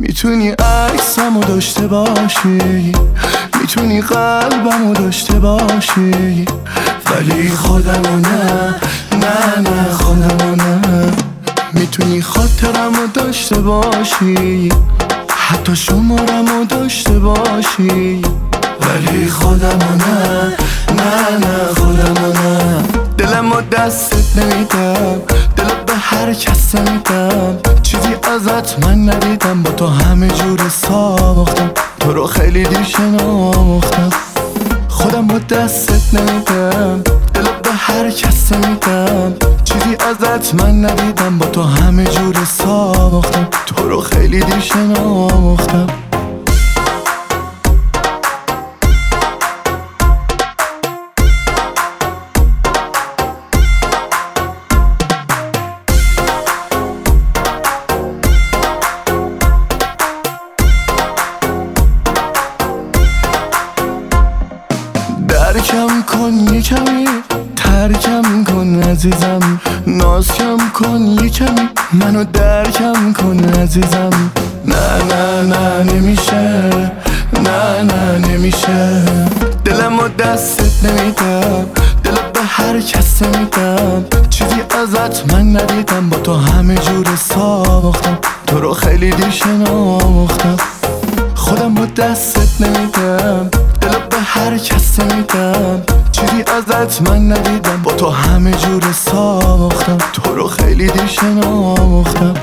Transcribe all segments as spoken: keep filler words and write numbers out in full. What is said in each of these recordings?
میتونی عکسمو داشته باشی، میتونی قلبمو داشته باشی، ولی خودمو نه، نه نه خودمو نه. میتونی خاطرمو داشته باشی، حتی شمارمو داشته باشی، ولی خودمو نه، نه نه خودمو نه. دلمو دستت نمیدم، دلت به هر کس نمیدم، چیزی ازت من ندیدم، با تو همه جور ساختم، تو رو خیلی دیر شناختم. خودم با دستت نمیدم، دلت به هر کس نمیدم، چیزی ازت من ندیدم، با تو همه جور ساختم، تو رو خیلی دیر شناختم. درکم کن یه کمی، ترکم کن عزیزم، ناز کم کن یه کمی، منو درکم کن عزیزم. نه نه نه نمیشه، نه نه نمیشه. دلمو دستت نمیدم، دلت به هر کس نمیدم، چیزی ازت من ندیدم، با تو همه جور ساختم، تو رو خیلی دیر شناختم. خودم با دستت نمیدم، دلت به هر کس نمیدم، چیزی ازت من ندیدم، با تو همه جور ساختم، تو رو خیلی دیر شناختم.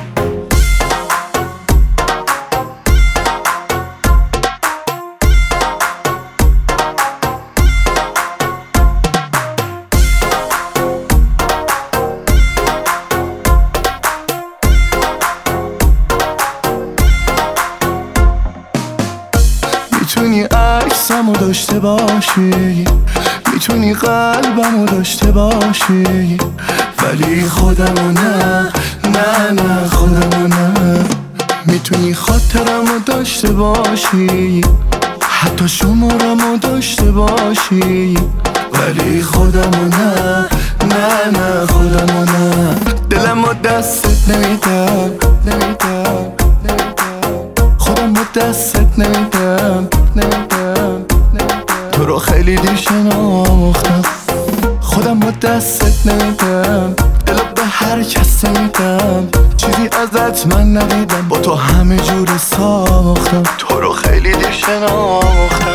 میتونی عکسمو داشته باشی، میتونی قلبمو داشته باشی، ولی خودمو نه، نه نه خودمو نه. میتونی خاطرمو داشته باشی، حتی شمارمو داشته باشی، ولی خودمو نه، نه نه خودمو نه. دلمو دستت نمیدم، نمیدم، نمیدم. خودم با دستت نمیدم، نمیدم، نمیدم. تو رو خیلی دیر شناختم. خودم با دستت نمیدم، دلت به هر کس نمیدم، چیزی ازت من ندیدم، با تو همه جور ساختم، تو رو خیلی دیر شناختم.